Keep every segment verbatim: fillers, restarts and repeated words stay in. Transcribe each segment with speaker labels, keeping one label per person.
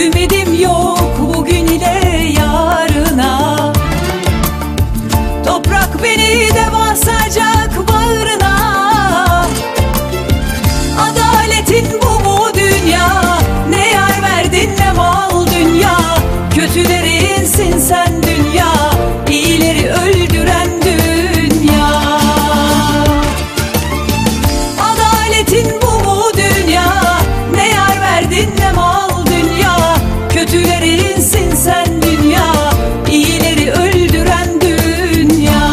Speaker 1: Ümidim yok bugün ile yarına. Toprak beni de basacak bağrına. Adaletin bu mu dünya? Ne yar verdin ne mal dünya. Kötülerinsin sen dünya, iyileri öldüren dünya. Adaletin bu mu dünya? Ne yar verdin ne mal dünya. Kötülerinsin sen dünya, iyileri öldüren dünya.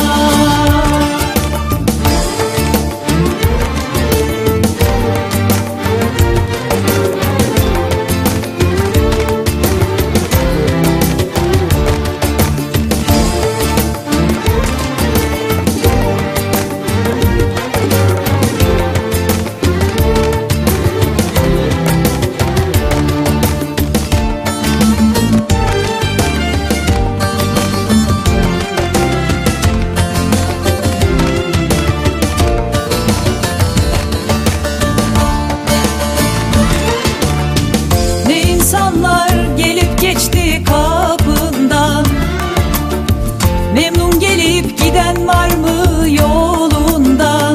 Speaker 1: İnsanlar gelip geçti kapından. Memnun gelip giden var mı yolundan?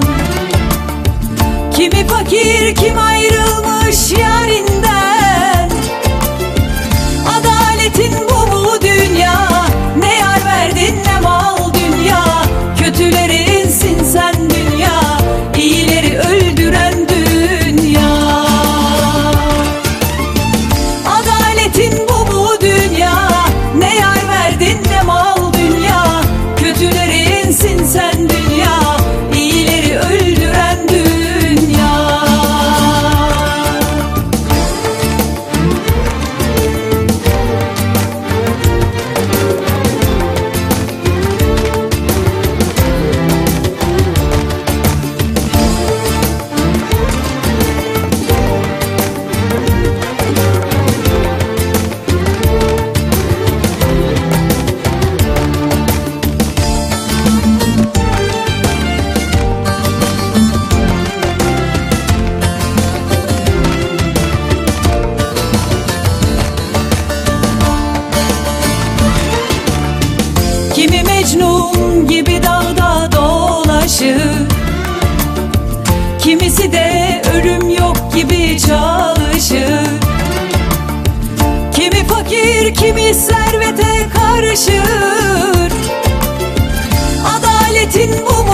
Speaker 1: Kimi fakir, kim ayrılmış yarinden. Adaletin bu mu dünya? Ne yar verdin ne mal dünya. Kötülerinsin sen dünya, iyileri öldüren dünya. Adaletin bu mu dünya? Ne yar verdin ne mal dünya. Kötülerinsin sen dünya, iyileri öldüren dünya. Kimi Mecnun gibi dağda dolaşır. Kimisi de ölüm yok gibi çalışır. Kimi fakir, kimi servete karışır. Adaletin bu